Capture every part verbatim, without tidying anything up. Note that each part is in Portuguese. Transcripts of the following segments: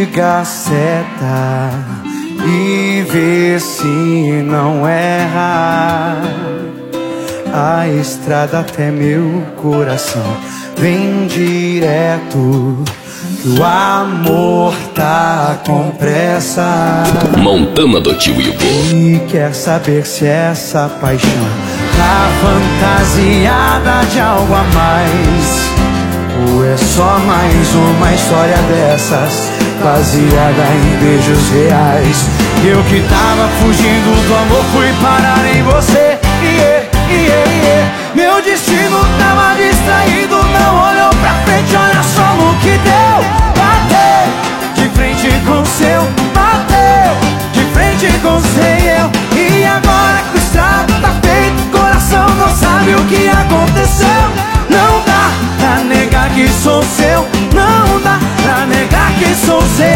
liga a seta e vê se não erra. A estrada até meu coração vem direto, que o amor tá com pressa. Montana do Tio Igor. E quer saber se essa paixão tá fantasiada de algo a mais, ou é só mais uma história dessas, baseada em beijos reais. Eu que tava fugindo do amor fui parar em você. Yeah, yeah, yeah. Meu destino tava distraído, não olhou pra frente, olha só no que deu. Bateu de frente com o seu, bateu de frente com o seu. E agora que o estrago tá feito, o coração não sabe o que aconteceu. Não dá pra negar que sou seu, não dá pra negar que sou seu.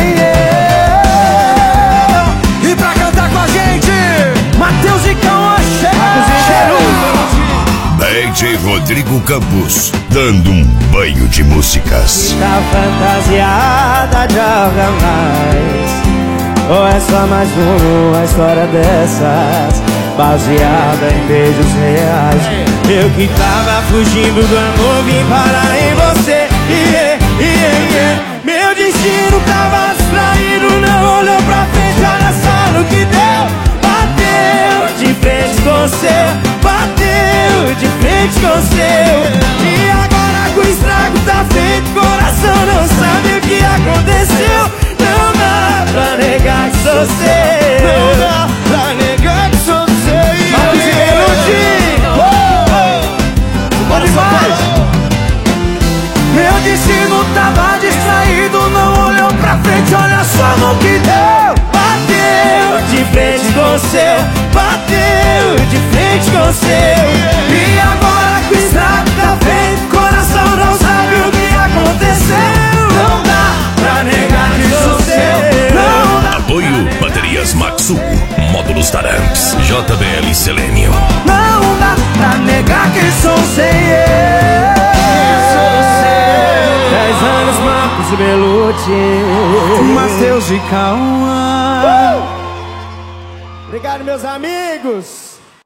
E pra cantar com a gente, Matheus e Cauã, D J Rodrigo Campos, dando um banho de músicas. Tá fantasiada de algo a mais, ou é só mais uma história dessas, baseada em beijos reais. Eu que tava fugindo do amor vim parar em você. Yeah, yeah, yeah. Meu destino tava distraído, não olhou pra frente, olha só no que deu. Bateu de frente com o seu, bateu de frente com o seu. E agora que o estrago tá feito, coração não sabe o que aconteceu. Não dá pra negar que sou seu, não dá pra negar que sou seu. Marcos e Melody, bom demais. Meu destino tava distraído, não olhou pra frente, olha só no que deu. Bateu de frente com o seu, bateu de frente com o seu. E agora que o estrago tá feito, coração não sabe o que aconteceu. Não dá pra negar que sou seu, não dá. Apoio Baterias Maxu, Módulos Taramps, J B L Selênio. Não dá pra negar que sou seu. Dez anos, Marcos e Melody, Matheus e Cauã. Obrigado, meus amigos.